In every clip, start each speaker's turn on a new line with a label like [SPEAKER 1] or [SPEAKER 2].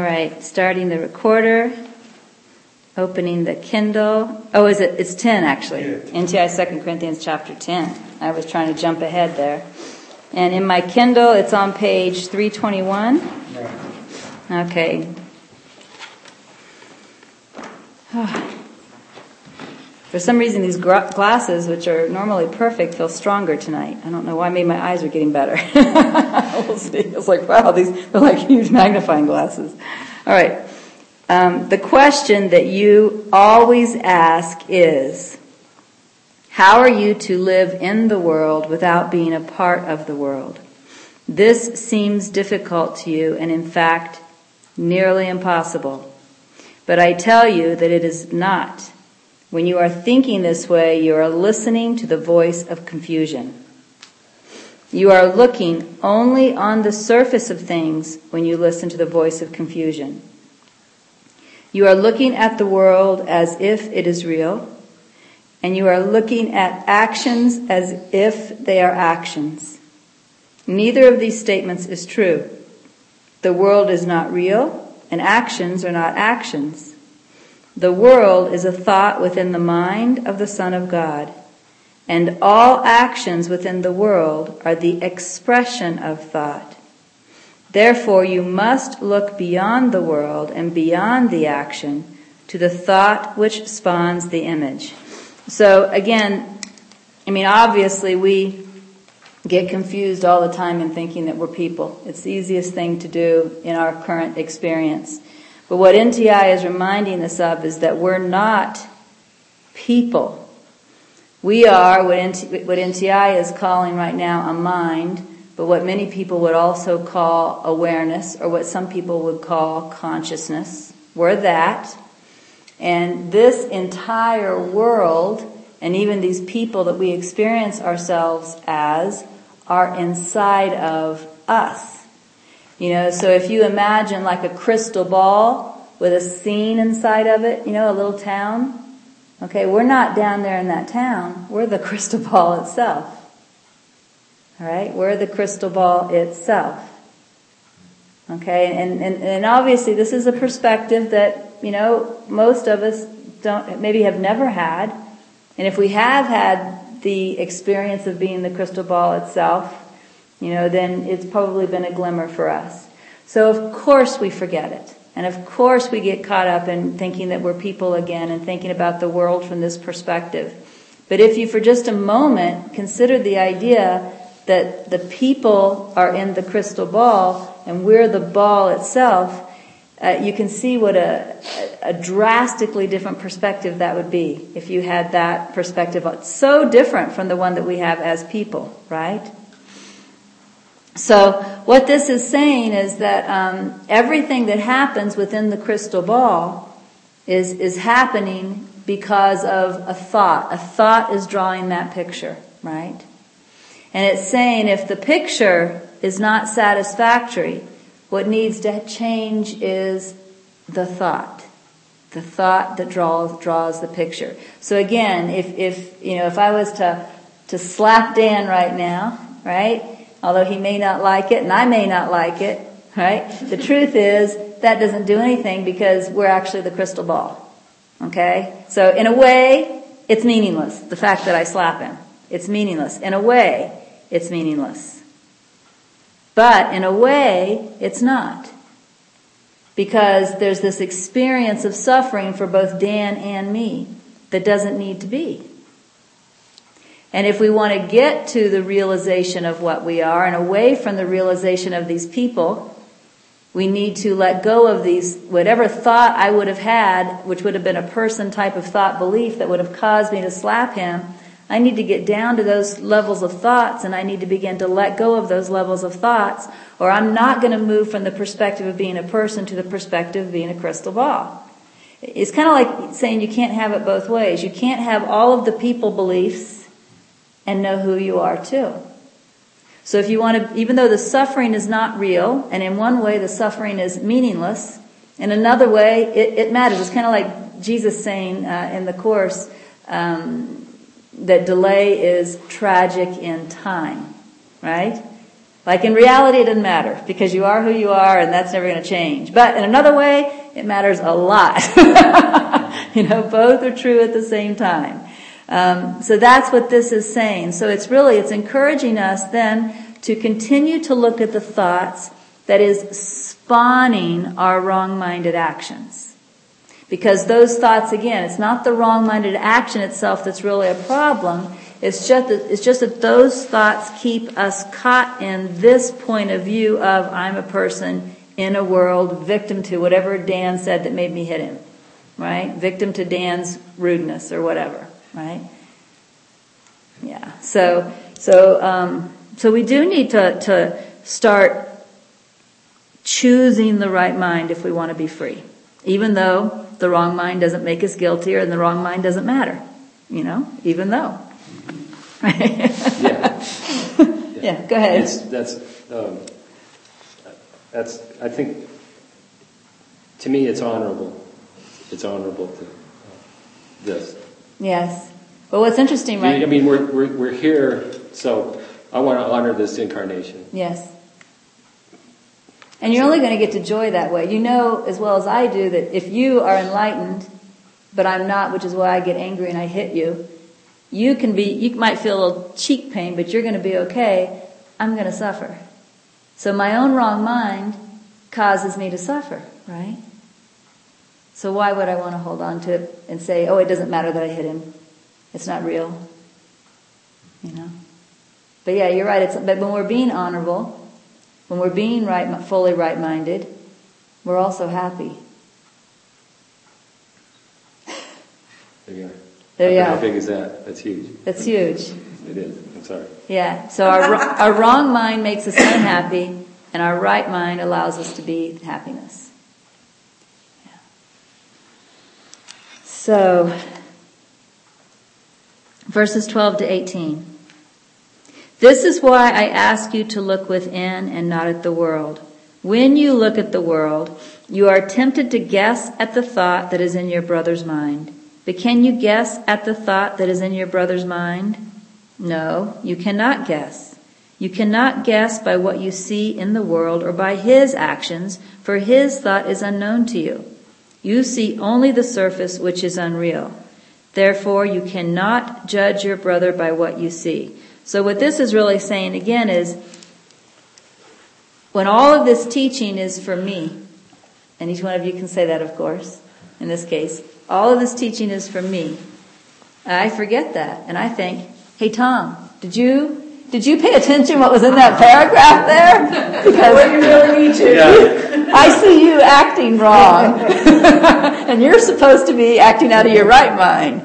[SPEAKER 1] All right, starting the recorder, opening the Kindle. Oh, it's 10 actually. NTI 2 Corinthians chapter 10. I was trying to jump ahead there. And in my Kindle, it's on page 321. Okay. For some reason, these glasses, which are normally perfect, feel stronger tonight. I don't know why. Maybe my eyes are getting better. We'll see. It's like, wow, they're like huge magnifying glasses. All right. The question that you always ask is, how are you to live in the world without being a part of the world? This seems difficult to you and, in fact, nearly impossible. But I tell you that it is not. When you are thinking this way, you are listening to the voice of confusion. You are looking only on the surface of things when you listen to the voice of confusion. You are looking at the world as if it is real, and you are looking at actions as if they are actions. Neither of these statements is true. The world is not real, and actions are not actions. The world is a thought within the mind of the Son of God, and all actions within the world are the expression of thought. Therefore, you must look beyond the world and beyond the action to the thought which spawns the image. So again, obviously we get confused all the time in thinking that we're people. It's the easiest thing to do in our current experience. But what NTI is reminding us of is that we're not people. We are what NTI is calling right now a mind, but what many people would also call awareness, or what some people would call consciousness. We're that. And this entire world, and even these people that we experience ourselves as, are inside of us. So if you imagine like a crystal ball with a scene inside of it, a little town. Okay, we're not down there in that town. We're the crystal ball itself. All right, we're the crystal ball itself. Okay, and obviously this is a perspective that, most of us maybe have never had. And if we have had the experience of being the crystal ball itself, then it's probably been a glimmer for us. So of course we forget it. And of course we get caught up in thinking that we're people again and thinking about the world from this perspective. But if you for just a moment consider the idea that the people are in the crystal ball and we're the ball itself, you can see what a drastically different perspective that would be if you had that perspective. It's so different from the one that we have as people, right? So what this is saying is that everything that happens within the crystal ball is happening because of a thought. A thought is drawing that picture, right? And it's saying if the picture is not satisfactory, what needs to change is the thought that draws the picture. So again, if I was to slap Dan right now, right? Although he may not like it and I may not like it, right? The truth is that doesn't do anything because we're actually the crystal ball. Okay? So in a way, it's meaningless. The fact that I slap him, it's meaningless. In a way, it's meaningless. But in a way, it's not. Because there's this experience of suffering for both Dan and me that doesn't need to be. And if we want to get to the realization of what we are and away from the realization of these people, we need to let go of these, whatever thought I would have had, which would have been a person type of thought belief that would have caused me to slap him. I need to get down to those levels of thoughts and I need to begin to let go of those levels of thoughts, or I'm not going to move from the perspective of being a person to the perspective of being a crystal ball. It's kind of like saying you can't have it both ways. You can't have all of the people beliefs and know who you are too. So if you want to, even though the suffering is not real, and in one way the suffering is meaningless, in another way it matters. It's kind of like Jesus saying in the Course that delay is tragic in time, right? Like in reality, it doesn't matter because you are who you are and that's never going to change. But in another way, it matters a lot. Both are true at the same time. So that's what this is saying. So it's encouraging us then to continue to look at the thoughts that is spawning our wrong-minded actions. Because those thoughts, again, it's not the wrong-minded action itself that's really a problem. It's just that those thoughts keep us caught in this point of view of I'm a person in a world, victim to whatever Dan said that made me hit him, right? Victim to Dan's rudeness or whatever, right? Yeah. So we do need to start choosing the right mind if we want to be free, even though the wrong mind doesn't make us guiltier and the wrong mind doesn't matter, even though.
[SPEAKER 2] Yeah.
[SPEAKER 1] Yeah, go ahead.
[SPEAKER 2] That's I think, to me, it's honorable. It's honorable to this.
[SPEAKER 1] Yes. Well, what's interesting, right?
[SPEAKER 2] I mean, we're here, so I want to honor this incarnation.
[SPEAKER 1] Yes. And you're only going to get to joy that way. You know as well as I do that if you are enlightened, but I'm not, which is why I get angry and I hit you, you might feel a little cheek pain, but you're going to be okay. I'm going to suffer. So my own wrong mind causes me to suffer, right? So why would I want to hold on to it and say, oh, it doesn't matter that I hit him. It's not real. But yeah, you're right. But when we're being honorable, when we're being fully right-minded, we're also happy.
[SPEAKER 2] There you are.
[SPEAKER 1] There you are.
[SPEAKER 2] How big is that? That's huge.
[SPEAKER 1] That's huge.
[SPEAKER 2] It is. I'm sorry.
[SPEAKER 1] Yeah. So our wrong mind makes us unhappy, and our right mind allows us to be happiness. Yeah. So, verses 12 to 18. This is why I ask you to look within and not at the world. When you look at the world, you are tempted to guess at the thought that is in your brother's mind. But can you guess at the thought that is in your brother's mind? No, you cannot guess. You cannot guess by what you see in the world or by his actions, for his thought is unknown to you. You see only the surface, which is unreal. Therefore, you cannot judge your brother by what you see. So what this is really saying again is, when all of this teaching is for me, and each one of you can say that, of course, in this case, all of this teaching is for me, I forget that, and I think, hey Tom, did you pay attention what was in that paragraph there? Because you really need to. Yeah. I see you acting wrong, and you're supposed to be acting out of your right mind,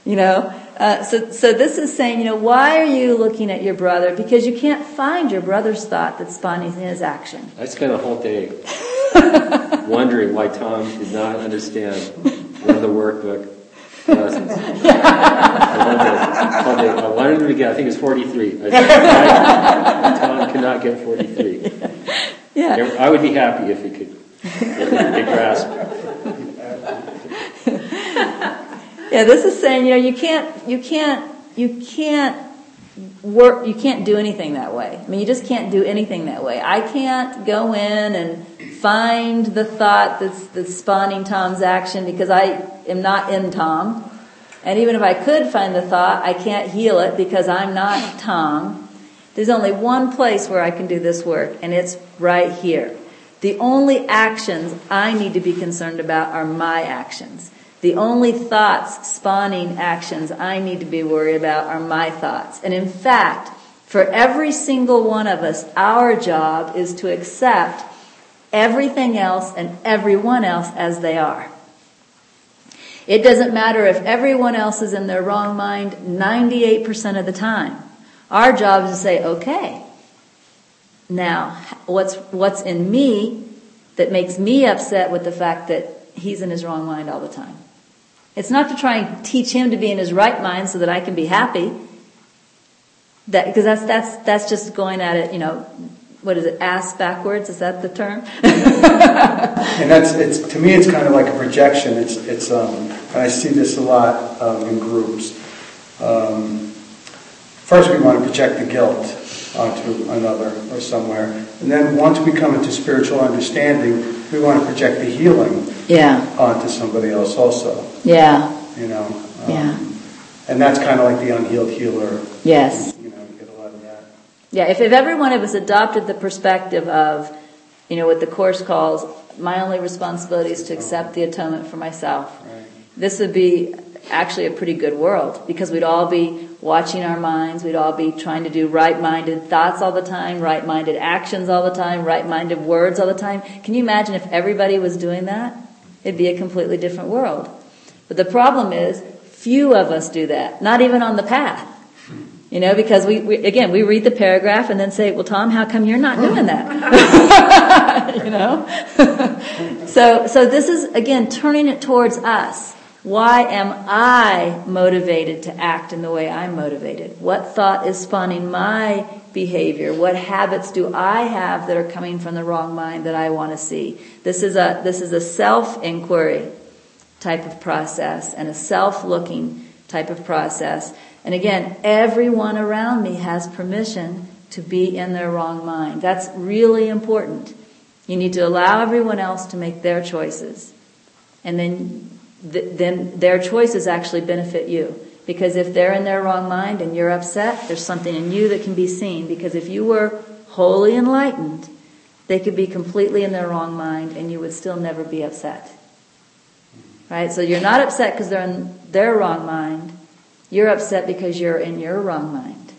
[SPEAKER 1] So this is saying, why are you looking at your brother? Because you can't find your brother's thought that's spawning in his action.
[SPEAKER 2] I spent a whole day wondering why Tom did not understand one of the workbook lessons. I wanted him to get, I think it was 43. I said, Tom cannot get 43.
[SPEAKER 1] Yeah.
[SPEAKER 2] I would be happy if he could grasp.
[SPEAKER 1] Yeah, this is saying, you can't work, you can't do anything that way. I mean, you just can't do anything that way. I can't go in and find the thought that's spawning Tom's action because I am not in Tom. And even if I could find the thought, I can't heal it because I'm not Tom. There's only one place where I can do this work, and it's right here. The only actions I need to be concerned about are my actions. The only thoughts spawning actions I need to be worried about are my thoughts. And in fact, for every single one of us, our job is to accept everything else and everyone else as they are. It doesn't matter if everyone else is in their wrong mind 98% of the time. Our job is to say, okay, now what's in me that makes me upset with the fact that he's in his wrong mind all the time? It's not to try and teach him to be in his right mind so that I can be happy. Because that's just going at it, what is it, ass backwards? Is that the term?
[SPEAKER 3] And to me, it's kind of like a projection. It's I see this a lot in groups. First, we want to project the guilt. onto another or somewhere. And then once we come into spiritual understanding, we want to project the healing onto somebody else also.
[SPEAKER 1] Yeah.
[SPEAKER 3] You know. And that's kind of like the unhealed healer.
[SPEAKER 1] Yes.
[SPEAKER 3] You know, you get a lot of that.
[SPEAKER 1] Yeah, if every one of us adopted the perspective of, you know, what the Course calls, my only responsibility is to accept the atonement for myself.
[SPEAKER 3] Right.
[SPEAKER 1] This would be actually a pretty good world, because we'd all be watching our minds, we'd all be trying to do right-minded thoughts all the time, right-minded actions all the time, right-minded words all the time. Can you imagine if everybody was doing that? It'd be a completely different world. But the problem is, few of us do that, not even on the path. You know, because we read the paragraph and then say, well, Tom, how come you're not doing that? You know? So this is, again, turning it towards us. Why am I motivated to act in the way I'm motivated? What thought is spawning my behavior? What habits do I have that are coming from the wrong mind that I want to see? This is a self-inquiry type of process and a self-looking type of process. And again, everyone around me has permission to be in their wrong mind. That's really important. You need to allow everyone else to make their choices. And then their choices actually benefit you. Because if they're in their wrong mind and you're upset, there's something in you that can be seen. Because if you were wholly enlightened, they could be completely in their wrong mind and you would still never be upset. Right? So you're not upset because they're in their wrong mind. You're upset because you're in your wrong mind.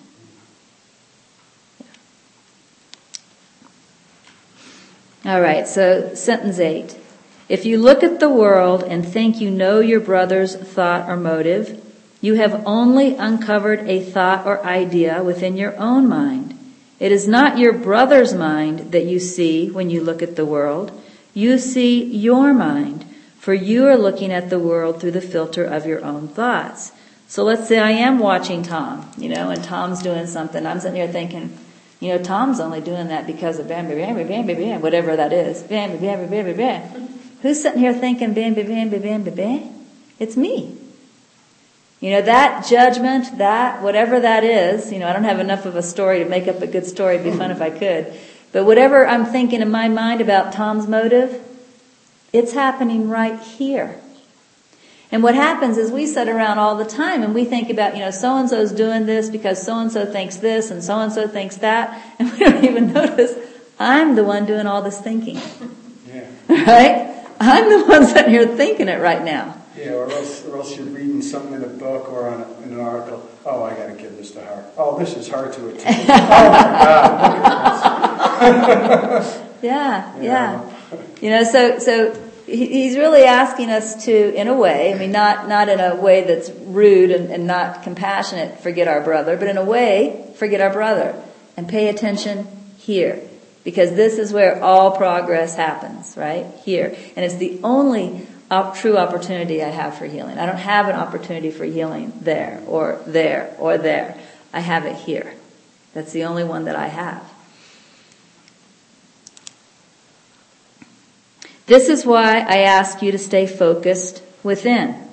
[SPEAKER 1] All right, so sentence 8. If you look at the world and think you know your brother's thought or motive, you have only uncovered a thought or idea within your own mind. It is not your brother's mind that you see when you look at the world. You see your mind, for you are looking at the world through the filter of your own thoughts. So let's say I am watching Tom, you know, and Tom's doing something. I'm sitting here thinking, you know, Tom's only doing that because of bam, bam, bam, bam, bam, bam, whatever that is. Bam, bam, bam, bam, bam. Who's sitting here thinking bam, bam, bam, bam, bam, bam? It's me. You know, that judgment, that, whatever that is, you know, I don't have enough of a story to make up a good story. It'd be fun if I could. But whatever I'm thinking in my mind about Tom's motive, it's happening right here. And what happens is we sit around all the time and we think about, you know, so-and-so's doing this because so-and-so thinks this and so-and-so thinks that. And we don't even notice I'm the one doing all this thinking.
[SPEAKER 3] Yeah.
[SPEAKER 1] Right? I'm the one sitting here thinking it right now.
[SPEAKER 3] Yeah, or else you're reading something in a book or in an article. Oh, I got to give this to her. Oh, this is hard to attend. Oh my God, look at this.
[SPEAKER 1] Yeah. You know, so he's really asking us to, in a way, I mean, not in a way that's rude and not compassionate, forget our brother, but in a way, forget our brother and pay attention here. Because this is where all progress happens, right? Here. And it's the only true opportunity I have for healing. I don't have an opportunity for healing there or there or there. I have it here. That's the only one that I have. This is why I ask you to stay focused within.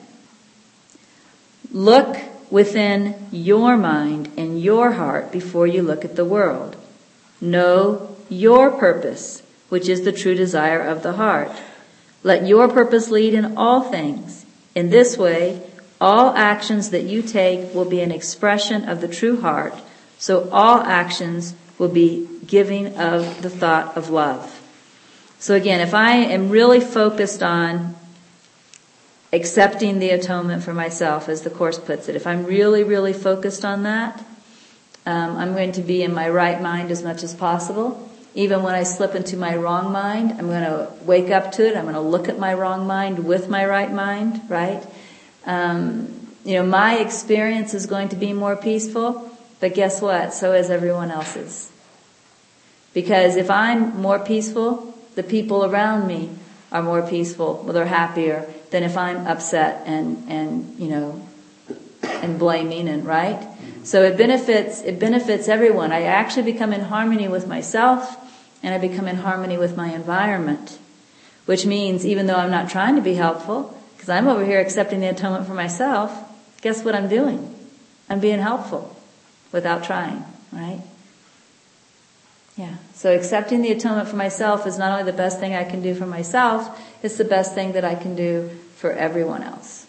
[SPEAKER 1] Look within your mind and your heart before you look at the world. Know your purpose, which is the true desire of the heart. Let your purpose lead in all things. In this way, all actions that you take will be an expression of the true heart, so all actions will be giving of the thought of love. So again, if I am really focused on accepting the atonement for myself, as the Course puts it, if I'm really, really focused on that, I'm going to be in my right mind as much as possible. Even when I slip into my wrong mind, I'm going to wake up to it. I'm going to look at my wrong mind with my right mind, right? You know, my experience is going to be more peaceful, but guess what? So is everyone else's. Because if I'm more peaceful, the people around me are more peaceful, well, they're happier than if I'm upset and you know, and blaming and right. So it benefits everyone. I actually become in harmony with myself, and I become in harmony with my environment, which means even though I'm not trying to be helpful, because I'm over here accepting the atonement for myself, guess what I'm doing? I'm being helpful without trying, right? Yeah. So accepting the atonement for myself is not only the best thing I can do for myself, it's the best thing that I can do for everyone else.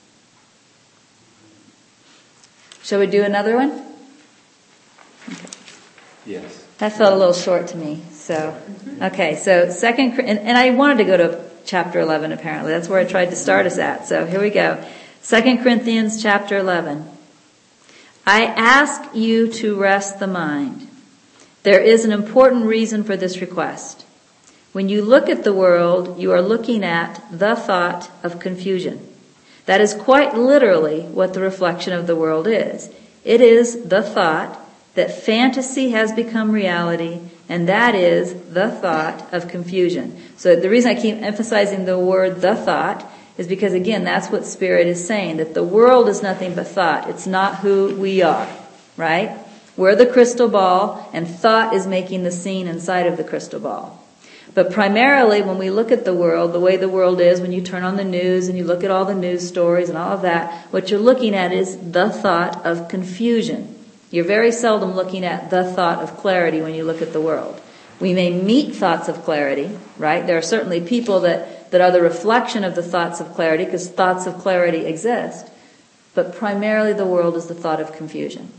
[SPEAKER 1] Shall we do another one? Okay.
[SPEAKER 2] Yes.
[SPEAKER 1] That felt a little short to me. So, okay. So and I wanted to go to chapter 11 apparently. That's where I tried to start us at. So here we go. 2 Corinthians chapter 11. I ask you to rest the mind. There is an important reason for this request. When you look at the world, you are looking at the thought of confusion. That is quite literally what the reflection of the world is. It is the thought that fantasy has become reality, and that is the thought of confusion. So the reason I keep emphasizing the word the thought is because, again, that's what Spirit is saying, that the world is nothing but thought. It's not who we are, right? We're the crystal ball, and thought is making the scene inside of the crystal ball. But primarily, when we look at the world, the way the world is, when you turn on the news and you look at all the news stories and all of that, what you're looking at is the thought of confusion. You're very seldom looking at the thought of clarity when you look at the world. We may meet thoughts of clarity, right? There are certainly people that are the reflection of the thoughts of clarity, because thoughts of clarity exist. But primarily the world is the thought of confusion.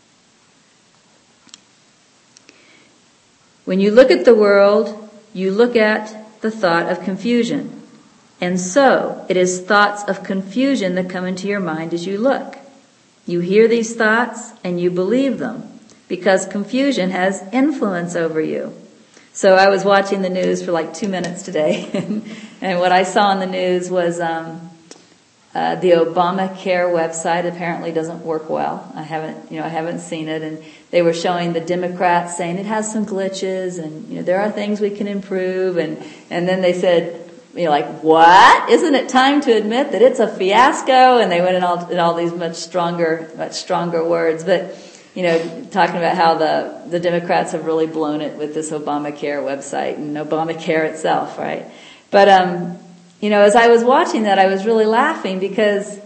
[SPEAKER 1] When you look at the world, you look at the thought of confusion. And so, it is thoughts of confusion that come into your mind as you look. You hear these thoughts and you believe them, because confusion has influence over you. So I was watching the news for like 2 minutes today, and what I saw on the news was the Obamacare website apparently doesn't work well. I haven't seen it, and they were showing the Democrats saying it has some glitches, and there are things we can improve, and then they said, like, what? Isn't it time to admit that it's a fiasco? And they went in all these much stronger words, but talking about how the Democrats have really blown it with this Obamacare website and Obamacare itself, right? But as I was watching that, I was really laughing because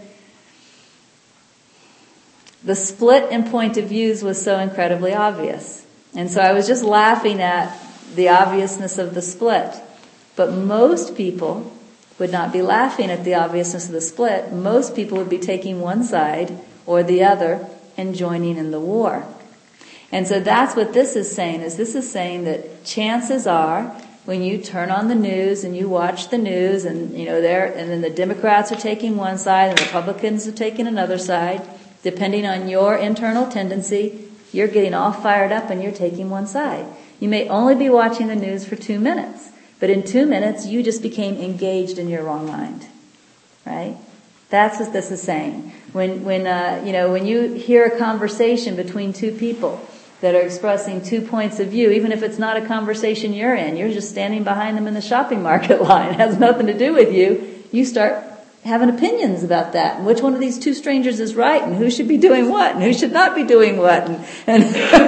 [SPEAKER 1] the split in point of views was so incredibly obvious. And so I was just laughing at the obviousness of the split. But most people would not be laughing at the obviousness of the split. Most people would be taking one side or the other and joining in the war. And so that's what this is saying, this is saying that chances are, when you turn on the news and you watch the news and and then the Democrats are taking one side and the Republicans are taking another side, depending on your internal tendency, you're getting all fired up and you're taking one side. You may only be watching the news for 2 minutes. But in 2 minutes, you just became engaged in your wrong mind, right? That's what this is saying. When you hear a conversation between two people that are expressing 2 points of view, even if it's not a conversation you're in, you're just standing behind them in the shopping market line, it has nothing to do with you. You start having opinions about that, and which one of these two strangers is right, and who should be doing what, and who should not be doing what, and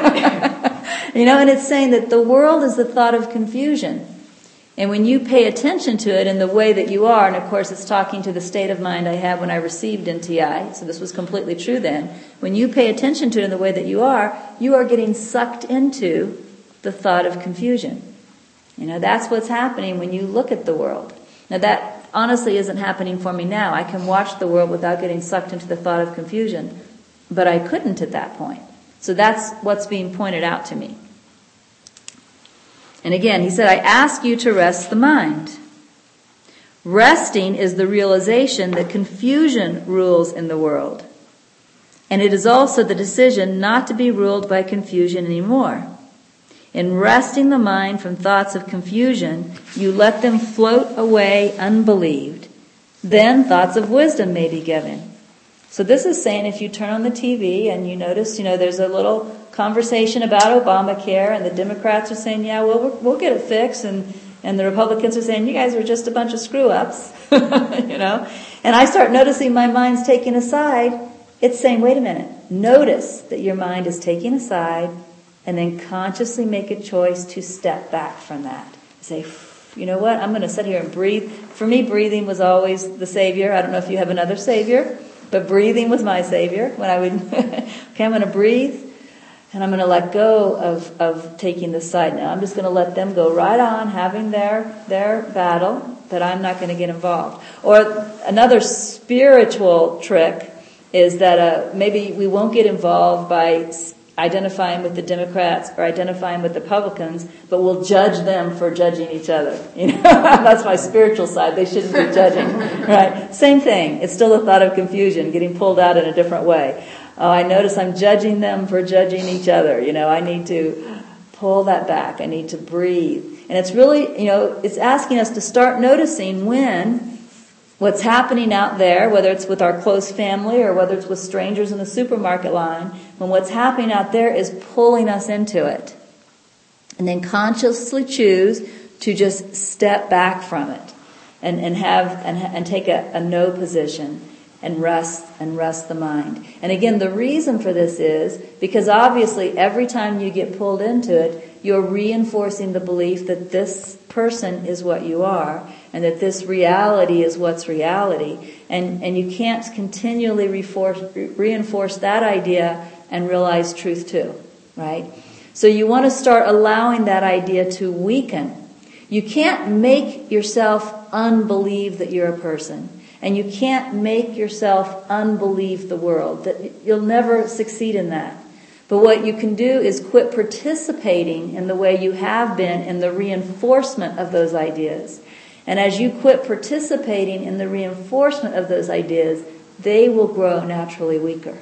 [SPEAKER 1] it's saying that the world is the thought of confusion. And when you pay attention to it in the way that you are, and of course it's talking to the state of mind I had when I received NTI, so this was completely true then. When you pay attention to it in the way that you are getting sucked into the thought of confusion. That's what's happening when you look at the world. Now that honestly isn't happening for me now. I can watch the world without getting sucked into the thought of confusion, but I couldn't at that point. So that's what's being pointed out to me. And again, he said, I ask you to rest the mind. Resting is the realization that confusion rules in the world. And it is also the decision not to be ruled by confusion anymore. In resting the mind from thoughts of confusion, you let them float away unbelieved. Then thoughts of wisdom may be given. So this is saying if you turn on the TV and you notice, there's a little conversation about Obamacare, and the Democrats are saying, yeah, well, we'll get it fixed, and the Republicans are saying, you guys are just a bunch of screw-ups, And I start noticing my mind's taking a side. It's saying, wait a minute, notice that your mind is taking a side, and then consciously make a choice to step back from that. Say, you know what, I'm going to sit here and breathe. For me, breathing was always the savior. I don't know if you have another savior, but breathing was my savior. When I would, okay, I'm going to breathe. And I'm going to let go of taking the side now. I'm just going to let them go right on having their battle, but I'm not going to get involved. Or another spiritual trick is that maybe we won't get involved by identifying with the Democrats or identifying with the Republicans, but we'll judge them for judging each other. That's my spiritual side. They shouldn't be judging, right? Same thing. It's still a thought of confusion, getting pulled out in a different way. I notice I'm judging them for judging each other. I need to pull that back. I need to breathe. And it's really, it's asking us to start noticing when what's happening out there, whether it's with our close family or whether it's with strangers in the supermarket line, when what's happening out there is pulling us into it. And then consciously choose to just step back from it and take a no position. And rest the mind. And again, the reason for this is because obviously every time you get pulled into it, you're reinforcing the belief that this person is what you are and that this reality is what's reality. And you can't continually reinforce that idea and realize truth too, right? So you want to start allowing that idea to weaken. You can't make yourself unbelieve that you're a person. And you can't make yourself unbelieve the world. That you'll never succeed in that. But what you can do is quit participating in the way you have been in the reinforcement of those ideas. And as you quit participating in the reinforcement of those ideas, they will grow naturally weaker.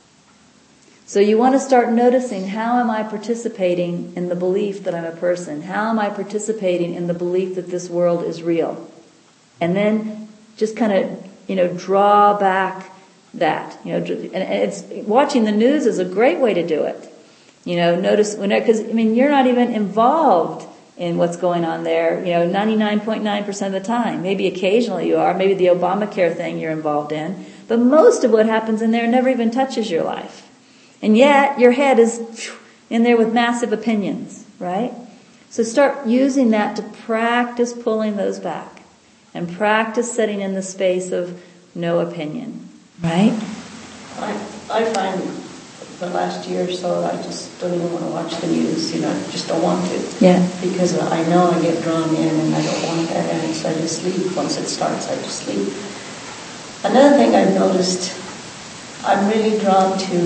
[SPEAKER 1] So you want to start noticing, how am I participating in the belief that I'm a person? How am I participating in the belief that this world is real? And then just kind of, draw back that, and it's, watching the news is a great way to do it. Notice because you're not even involved in what's going on there, 99.9% of the time. Maybe occasionally you are, maybe the Obamacare thing you're involved in, but most of what happens in there never even touches your life. And yet your head is in there with massive opinions, right? So start using that to practice pulling those back. And practice sitting in the space of no opinion, right?
[SPEAKER 4] I find the last year or so, I just don't even want to watch the news. I just don't want to.
[SPEAKER 1] Yeah.
[SPEAKER 4] Because I know I get drawn in, and I don't want that, and so I just sleep. Once it starts, I just sleep. Another thing I've noticed, I'm really drawn to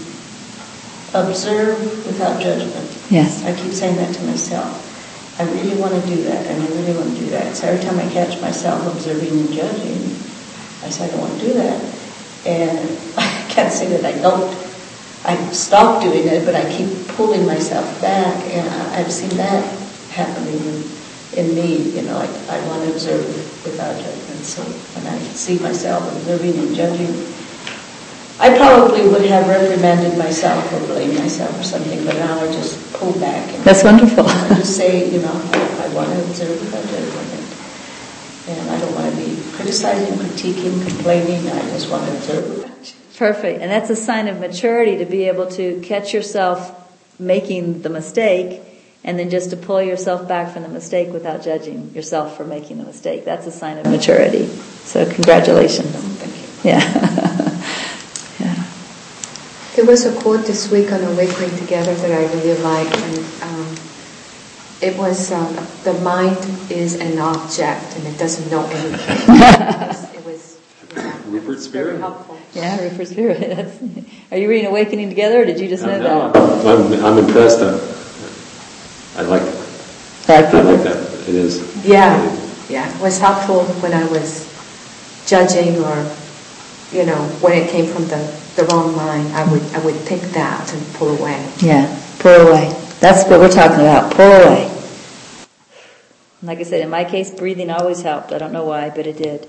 [SPEAKER 4] observe without judgment.
[SPEAKER 1] Yes.
[SPEAKER 4] I keep saying that to myself. I really want to do that, and I really want to do that. So every time I catch myself observing and judging, I say I don't want to do that. And I can't say that I don't. I stop doing it, but I keep pulling myself back, and I've seen that happening in me. I want to observe without judgment. So when I see myself observing and judging, I probably would have reprimanded myself or blamed myself or something, but now I just pull back.
[SPEAKER 1] That's wonderful.
[SPEAKER 4] I just say, I want to observe without judgment. And I don't want to be criticizing, critiquing, complaining. I just want to observe.
[SPEAKER 1] Perfect. And that's a sign of maturity, to be able to catch yourself making the mistake and then just to pull yourself back from the mistake without judging yourself for making the mistake. That's a sign of maturity. So congratulations.
[SPEAKER 4] Thank you.
[SPEAKER 1] Yeah. Yeah.
[SPEAKER 5] There was a quote this week on Awakening Together that I really liked, and it was, the mind is an object and it doesn't know anything. It was
[SPEAKER 2] Rupert Spira.
[SPEAKER 5] very helpful.
[SPEAKER 1] Yeah, Rupert Spira. Are you reading Awakening Together, or did you just know that?
[SPEAKER 2] No, I'm impressed. I like that. It is.
[SPEAKER 5] Yeah. It was helpful when I was judging, or when it came from the wrong mind. I would think that and pull away.
[SPEAKER 1] Yeah, pull away. That's what we're talking about. Pull away. Like I said, in my case, breathing always helped. I don't know why, but it did.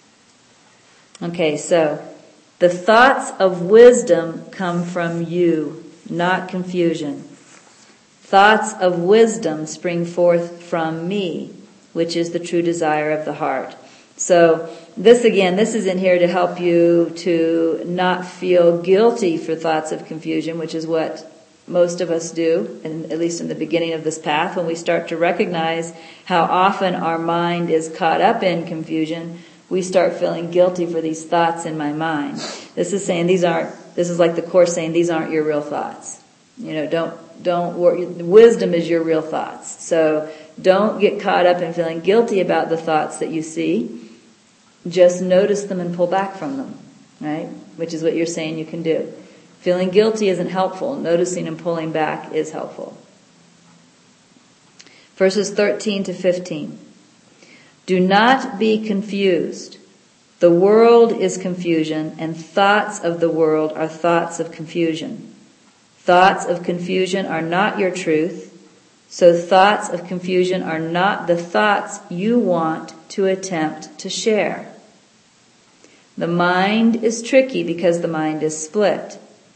[SPEAKER 1] Okay, so the thoughts of wisdom come from you, not confusion. Thoughts of wisdom spring forth from me, which is the true desire of the heart. So this is in here to help you to not feel guilty for thoughts of confusion, which is what most of us do, at least in the beginning of this path, when we start to recognize how often our mind is caught up in confusion, we start feeling guilty for these thoughts in my mind. This is like the Course saying, these aren't your real thoughts. Don't worry. Wisdom is your real thoughts. So don't get caught up in feeling guilty about the thoughts that you see. Just notice them and pull back from them, right? Which is what you're saying you can do. Feeling guilty isn't helpful. Noticing and pulling back is helpful. Verses 13 to 15. Do not be confused. The world is confusion, and thoughts of the world are thoughts of confusion. Thoughts of confusion are not your truth, so thoughts of confusion are not the thoughts you want to attempt to share. The mind is tricky because the mind is split.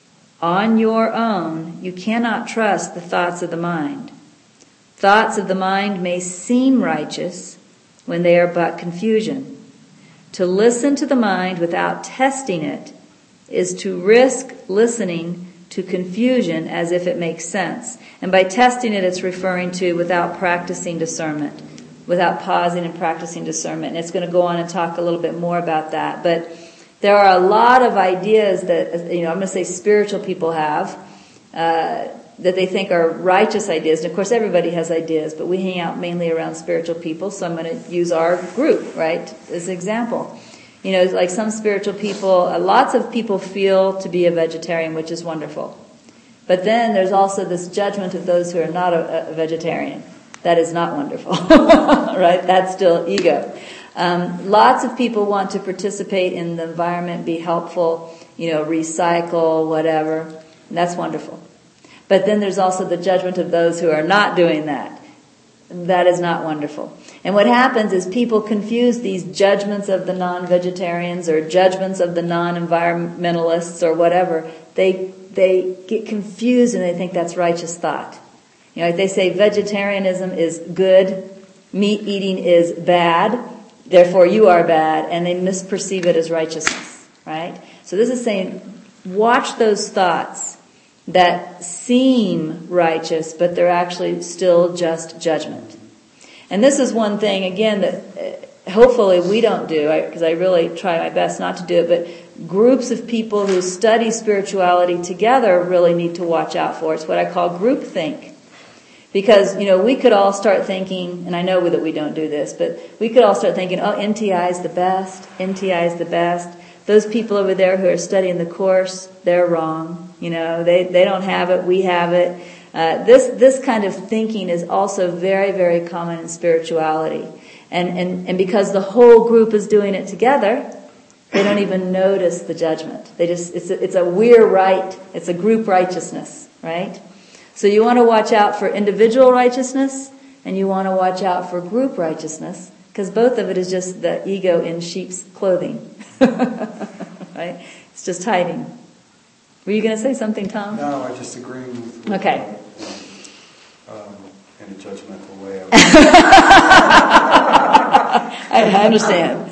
[SPEAKER 1] On your own, you cannot trust the thoughts of the mind. Thoughts of the mind may seem righteous when they are but confusion. To listen to the mind without testing it is to risk listening to confusion as if it makes sense. And by testing it, it's referring to without practicing discernment, without pausing and practicing discernment. And it's going to go on and talk a little bit more about that. But there are a lot of ideas that, I'm going to say spiritual people have, that they think are righteous ideas. And of course, everybody has ideas, but we hang out mainly around spiritual people. So I'm going to use our group, right, as an example. Like some spiritual people, lots of people feel to be a vegetarian, which is wonderful. But then there's also this judgment of those who are not a vegetarian. That is not wonderful, right? That's still ego. Lots of people want to participate in the environment, be helpful, recycle, whatever. And that's wonderful. But then there's also the judgment of those who are not doing that. That is not wonderful. And what happens is people confuse these judgments of the non-vegetarians or judgments of the non-environmentalists or whatever. They get confused and they think that's righteous thought. They say vegetarianism is good, meat eating is bad, therefore you are bad, and they misperceive it as righteousness, right? So this is saying, watch those thoughts that seem righteous, but they're actually still just judgment. And this is one thing, again, that hopefully we don't do, because I really try my best not to do it, but groups of people who study spirituality together really need to watch out for. It's what I call groupthink. Because, we could all start thinking, and I know that we don't do this, but we could all start thinking, NTI is the best, NTI is the best. Those people over there who are studying the course, they're wrong. They don't have it, we have it. This kind of thinking is also very, very common in spirituality. And because the whole group is doing it together, they don't even notice the judgment. It's a we're right, it's a group righteousness, right? So you want to watch out for individual righteousness, and you want to watch out for group righteousness, because both of it is just the ego in sheep's clothing. Right? It's just hiding. Were you going to say something, Tom?
[SPEAKER 3] No, I just agree with
[SPEAKER 1] okay.
[SPEAKER 3] In a judgmental way.
[SPEAKER 1] I understand.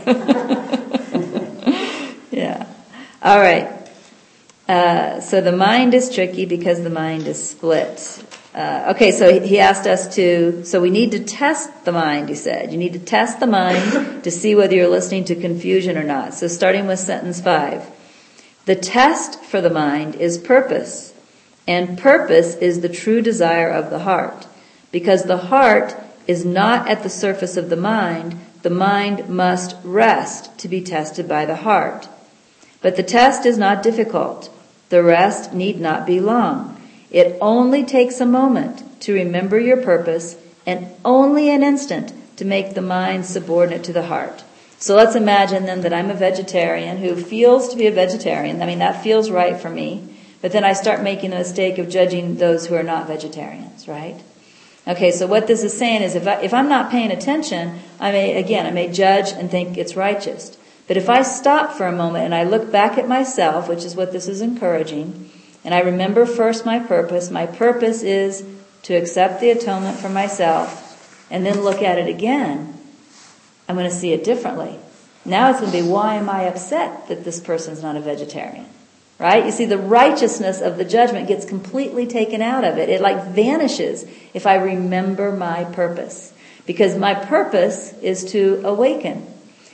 [SPEAKER 1] Yeah. All right. So the mind is tricky because the mind is split. Okay, so he asked us so we need to test the mind, he said. You need to test the mind to see whether you're listening to confusion or not. So starting with sentence 5. The test for the mind is purpose, and purpose is the true desire of the heart. Because the heart is not at the surface of the mind must rest to be tested by the heart. But the test is not difficult. The rest need not be long. It only takes a moment to remember your purpose and only an instant to make the mind subordinate to the heart. So let's imagine then that I'm a vegetarian who feels to be a vegetarian. I mean, that feels right for me. But then I start making the mistake of judging those who are not vegetarians, right? Okay, so what this is saying is if I'm not paying attention, I may judge and think it's righteous. But if I stop for a moment and I look back at myself, which is what this is encouraging, and I remember first my purpose is to accept the atonement for myself, and then look at it again, I'm going to see it differently. Now it's going to be, why am I upset that this person's not a vegetarian? Right? You see, the righteousness of the judgment gets completely taken out of it. It vanishes if I remember my purpose. Because my purpose is to awaken.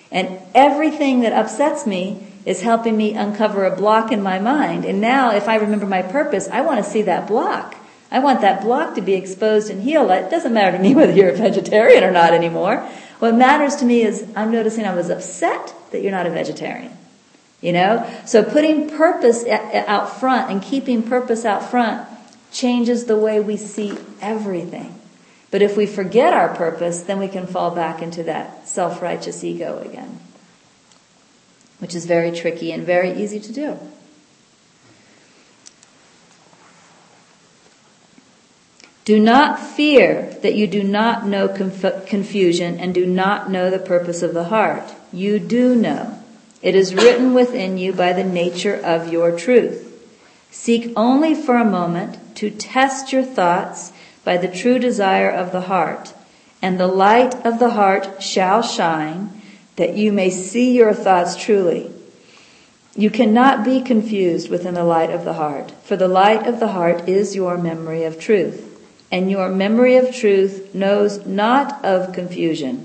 [SPEAKER 1] And everything that upsets me is helping me uncover a block in my mind. And now if I remember my purpose, I want to see that block. I want that block to be exposed and healed. It doesn't matter to me whether you're a vegetarian or not anymore. What matters to me is I'm noticing I was upset that you're not a vegetarian. You know? So putting purpose out front and keeping purpose out front changes the way we see everything. But if we forget our purpose, then we can fall back into that self-righteous ego again, which is very tricky and very easy to do. Do not fear that you do not know confusion and do not know the purpose of the heart. You do know. It is written within you by the nature of your truth. Seek only for a moment to test your thoughts by the true desire of the heart, and the light of the heart shall shine, that you may see your thoughts truly. You cannot be confused within the light of the heart, for the light of the heart is your memory of truth, and your memory of truth knows not of confusion.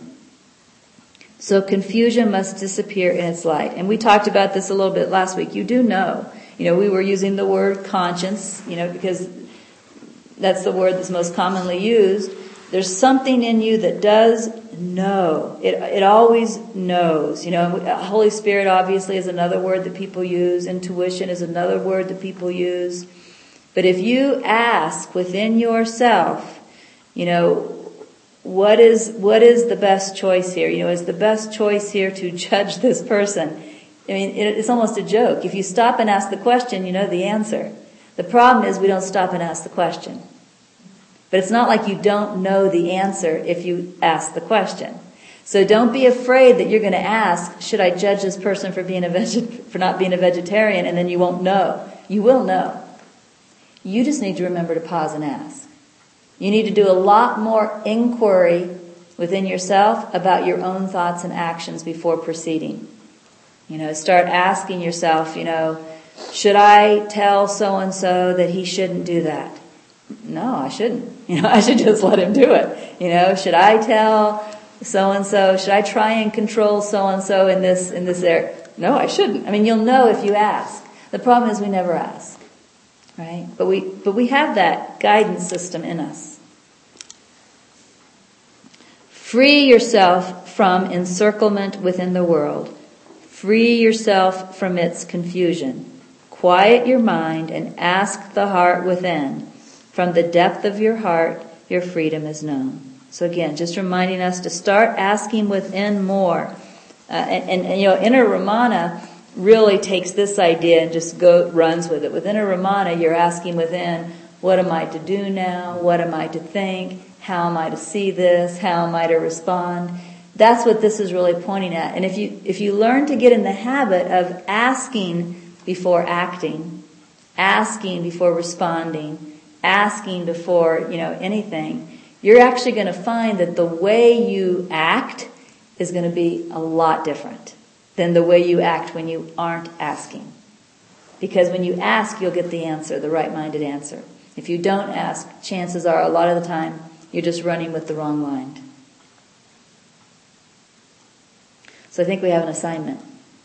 [SPEAKER 1] So confusion must disappear in its light. And we talked about this a little bit last week. You do know. You know, we were using the word conscience, you know, because that's the word that's most commonly used. There's something in you that does know. It always knows. You know, Holy Spirit obviously is another word that people use. Intuition is another word that people use. But if you ask within yourself, you know, what is the best choice here? You know, is the best choice here to judge this person? I mean, it's almost a joke. If you stop and ask the question, you know the answer. The problem is we don't stop and ask the question. But it's not like you don't know the answer if you ask the question. So don't be afraid that you're going to ask, should I judge this person for not being a vegetarian, and then you won't know. You will know. You just need to remember to pause and ask. You need to do a lot more inquiry within yourself about your own thoughts and actions before proceeding. You know, start asking yourself, you know, should I tell so-and-so that he shouldn't do that? No, I shouldn't. You know, I should just let him do it. You know, should I tell so-and-so, should I try and control so-and-so in this area? No, I shouldn't. I mean, you'll know if you ask. The problem is we never ask. Right? But we have that guidance system in us. Free yourself from encirclement within the world. Free yourself from its confusion. Quiet your mind and ask the heart within. From the depth of your heart, your freedom is known. So again, just reminding us to start asking within more. And you know, Inner Ramana really takes this idea and just runs with it. With Inner Ramana, you're asking within, what am I to do now? What am I to think? How am I to see this? How am I to respond? That's what this is really pointing at. And if you learn to get in the habit of asking before acting, asking before responding, asking before, you know, anything, you're actually going to find that the way you act is going to be a lot different than the way you act when you aren't asking. Because when you ask, you'll get the answer, the right-minded answer. If you don't ask, chances are a lot of the time you're just running with the wrong mind. So I think we have an assignment.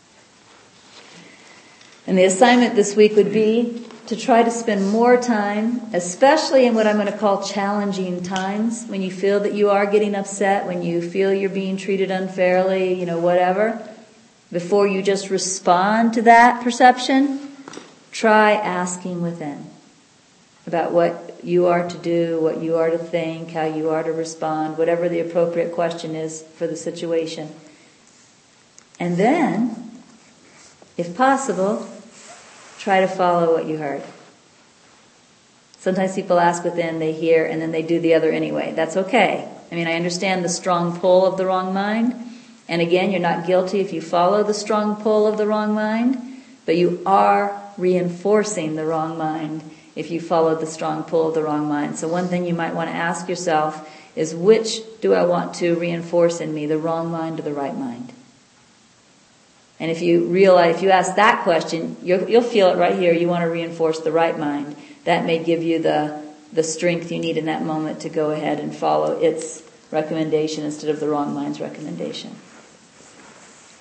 [SPEAKER 1] And the assignment this week would be to try to spend more time, especially in what I'm going to call challenging times, when you feel that you are getting upset, when you feel you're being treated unfairly, you know, whatever. Before you just respond to that perception, try asking within about what you are to do, what you are to think, how you are to respond, whatever the appropriate question is for the situation. And then, if possible, try to follow what you heard. Sometimes people ask within, they hear, and then they do the other anyway. That's okay. I mean, I understand the strong pull of the wrong mind. And again, you're not guilty if you follow the strong pull of the wrong mind, but you are reinforcing the wrong mind if you follow the strong pull of the wrong mind. So one thing you might want to ask yourself is, which do I want to reinforce in me, the wrong mind or the right mind? And if you realize, if you ask that question, you'll feel it right here. You want to reinforce the right mind. That may give you the strength you need in that moment to go ahead and follow its recommendation instead of the wrong mind's recommendation.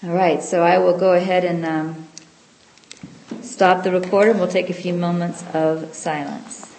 [SPEAKER 1] All right, so I will go ahead and stop the recorder, and we'll take a few moments of silence.